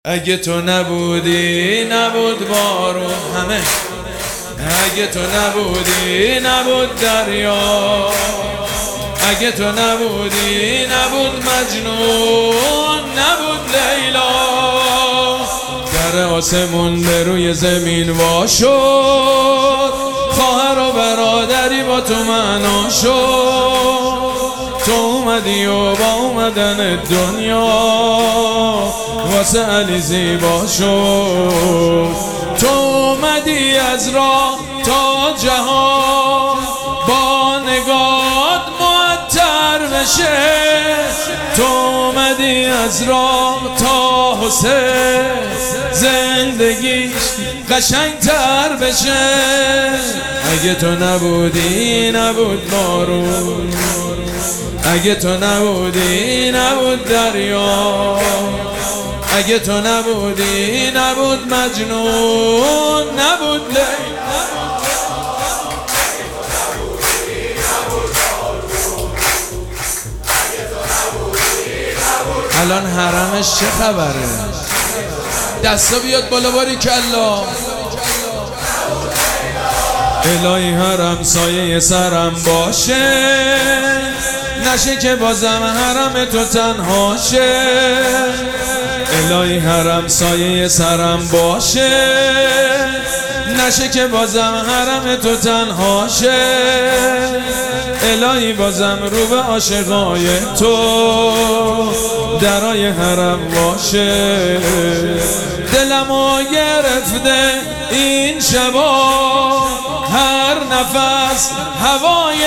اگه تو نبودی نبود بارون همه، اگه تو نبودی نبود دریا، اگه تو نبودی نبود مجنون، نبود لیلا. در آسمون به روی زمین وا شد، خواهر و برادری با تو معنا شد. تو اومدی و با اومدن دنیا واسه علی زیبا شد. تو اومدی از راه تا جهان با نگات معطر بشه. تو اومدی از راه تا حسین زندگیش قشنگتر بشه. اگه تو نبودی نبود بارون، اگه تو نبودی نبود دریا، اگه تو نبودی نبود مجنون، نبود لیلا. الان حرمش چه خبره؟ دستا بیاد بالا باریکلا. الهی حرم سایه سرم باشه، نشه که بازم حرم تو تنها شه. الهی حرم سایه سرم باشه، نشه که بازم حرم تو تنها شه. الهی بازم رو به عاشقای تو درای حرم باشه. دلمو گرفته این شبا هر نفس هوای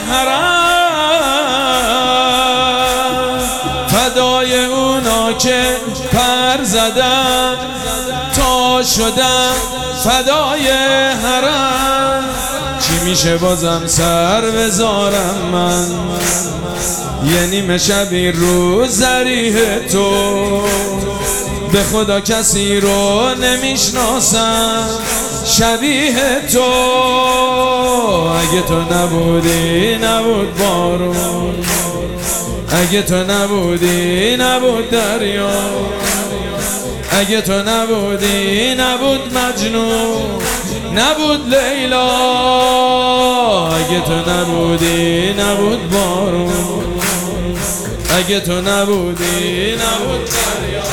حرم، فدای اونا که پر زدن تا شدن فدای حرم. چی میشه بازم سر بذارم من، یه نیمه شبی رو ذریح تو. به خدا کسی رو نمیشناسم شبیه تو. اگه تو نبودی نبود بارون، اگه تو نبودی نبود دریا، اگه تو نبودی نبود مجنون، نبود لیلا. اگه تو نبودی نبود بارون، اگه تو نبودی نبود دریا،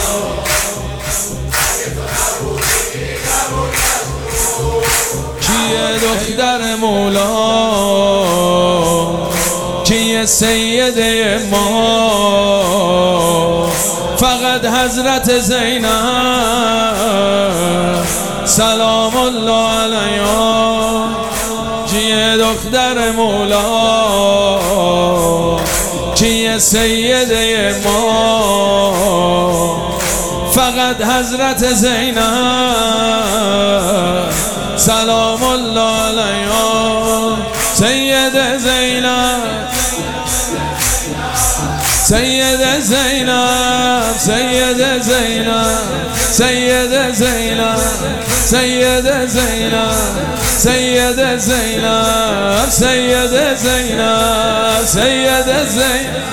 کیه دختر مولا، کیه سیده ما؟ فقط حضرت زینب سلام الله علیها. کیه دختر مولا، کیه سیده ما؟ فقط حضرت زینب سلام الله علیها. سید زینب، سید زینب، سید زینب، سید زینب، سید زینب، سید زینب، سید زینب، سید زینب.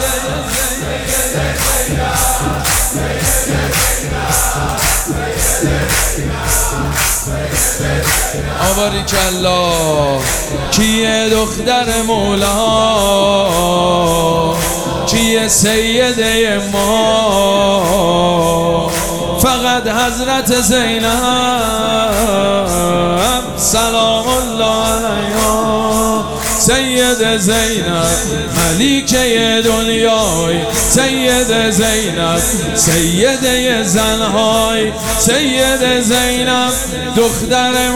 باریکلا. کیه دختر مولا، کیه سیده ما؟ فقط حضرت زینب سلام الله علیها. سید زینب ملیکه دنیای، سید زینب سیده زنهای، سید زینب دختر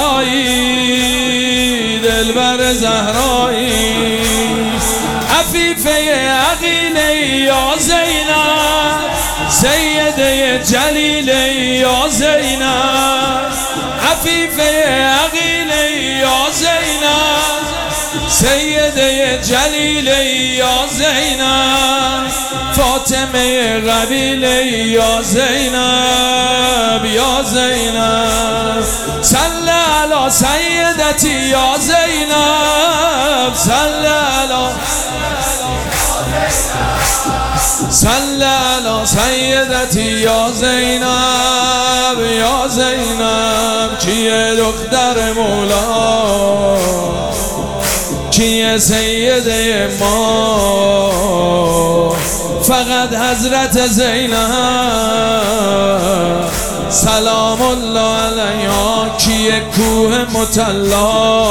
مولایی، دلبر زهرایی، عفیفه عقیله یا زینب، سیده جلیله یا زینب، عفیفه عقیله یا زینب، سیده جلیله یا زینب، فاطمه قبیله یا زینب، یا زینب. صل علی سیدتی یا زینب، صل علی صل علی سیدتی یا زینب یا زینب. کیه دختر مولا، کیه سیده ما؟ فقط حضرت زینب سلام الله علیها. کیه کوه مطلا،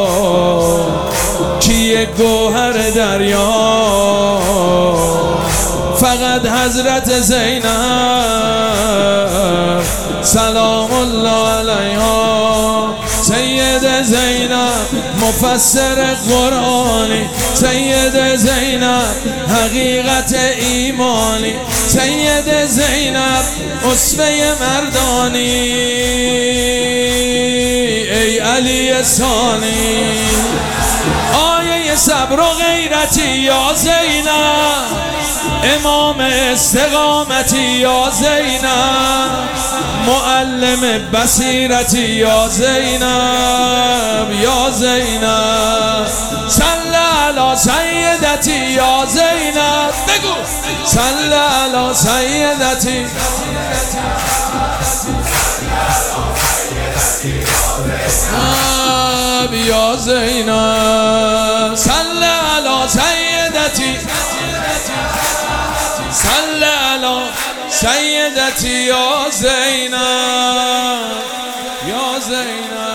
کیه گوهر دریا؟ فقط حضرت زینب سلام الله علیها. سید زینب مفسر قرآنی، سید زینب حقیقت ایمانی، سید زینب اسوه مردانی. ای علی ثانی آیه صبر و غیرتی یا زینب، امام استقامتی یا زینب، معلم بصیرتی یا زینب یا زینب. صل علی سیدتی یا زینب، بگو صل علی سیدتی یا زینب. صل علی سیدتی، صل علی سیدتی یا زینب یا زینب.